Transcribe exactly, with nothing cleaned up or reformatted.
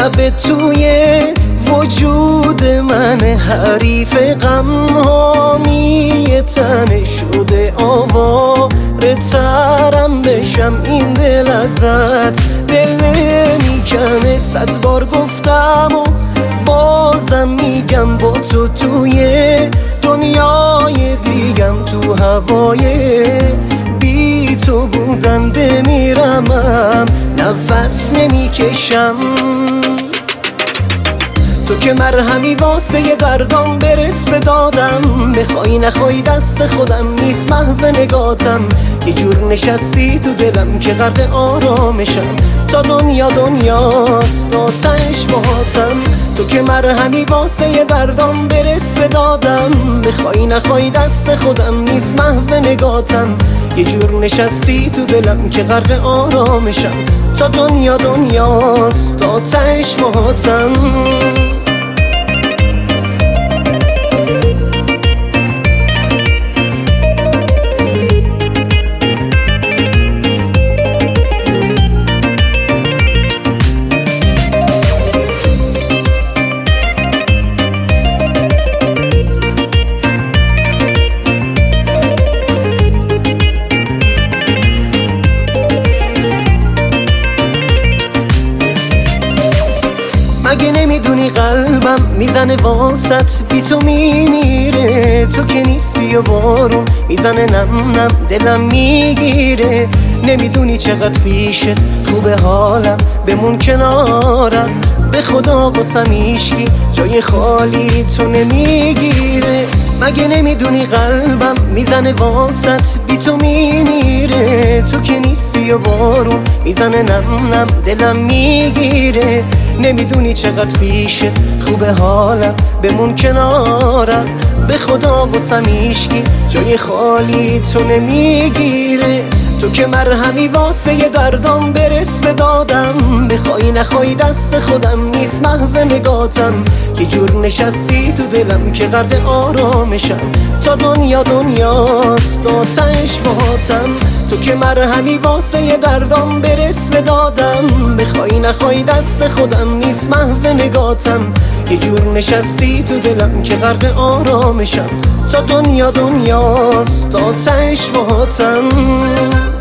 لب توی وجود من، حریف غم حامی تن شده آواره ترم بشم. این دل ازت دل نمیکنه، صد بار گفتم و بازم میگم با تو توی دنیای دیگم، تو هوای بی تو بودن بمیرمم، نفس نمیکشم. تو که مرهمی واسه دردام برس به دادم، بخوای نخوای دست خودم نیست محو نگاتم. یه جور نشستی تو دلم که غرق آرامشم، تا دنیا دنیاست آتش باهاتم. تو که مرهمی واسه دردام برس به دادم، بخوای نخوای دست خودم نیست محو نگاتم. یه جور نشستی تو دلم که غرق آرامشم، تا دنیا دنیاست آتش باهاتم. مگه نمیدونی قلبم میزنه واسط بی تو میمیره؟ تو که نیستی و بارون میزنه نم نم دلم میگیره. نمیدونی چقدر پیشت خوبه حالم، بمون کنارم. به خدا واسم ایشکی جای خالی تو نمیگیره. مگه نمیدونی قلبم میزنه واسط بی تو میمیره؟ تو که نیستی و بارون میزنه نم نم دلم میگیره. نمیدونی چقدر پیشت خوبه حالم، بمون کنارم. به خدا واسم ایشکی جای خالی تو نمیگیره. تو که مرهمی واسه دردام برس به دادم، بخوای نخوای دست خودم نیست محو نگاتم. یه جور نشستی تو دلم که غرق آرامشم، تا دنیا دنیاست آتش باهاتم. تو که مرهمی واسه دردام برس به دادم، بخوای نخوای دست خودم نیست محو نگاتم. یه جور نشستی تو دلم که غرق آرامشم، تا دنیا دنیاست آتش باهاتم.